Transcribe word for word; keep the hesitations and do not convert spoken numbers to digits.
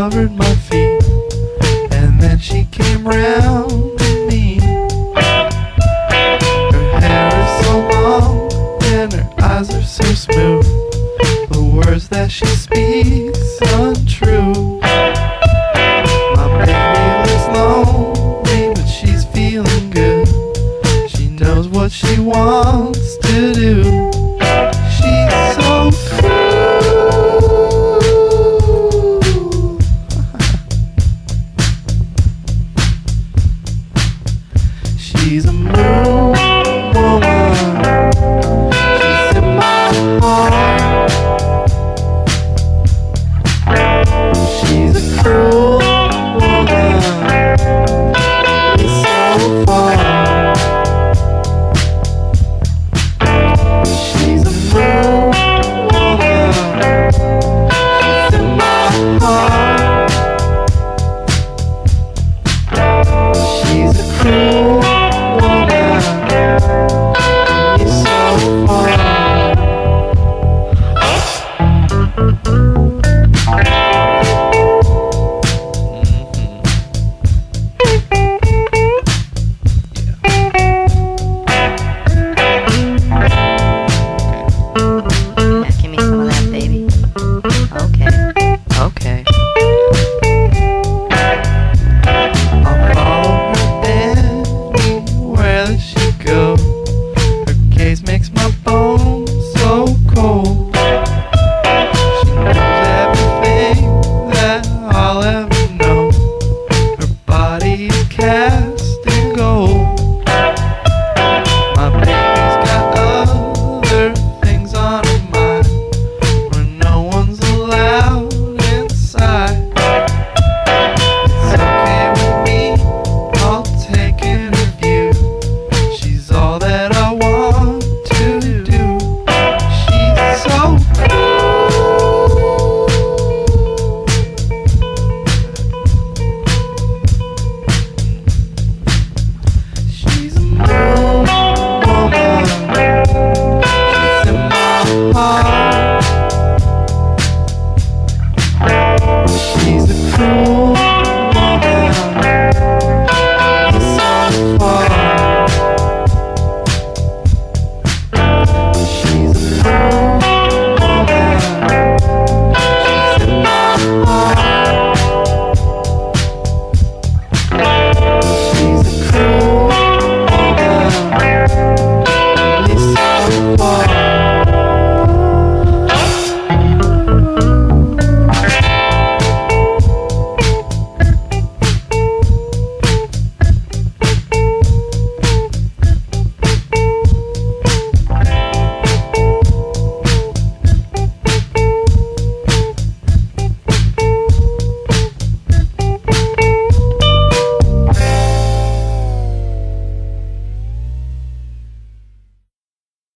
covered my feet, and then she came round to me. Her hair is so long and her eyes are so smooth. The words that she speaks untrue. My baby looks lonely, but she's feeling good. She knows what she wants to do. She's so cool. She's a moon woman. She's in my heart. She's a cruel woman. It's so far. She's a moon woman. She's in my heart. She's a cruel woman. It's so far. Yeah, give me some of that, baby. Okay. Okay.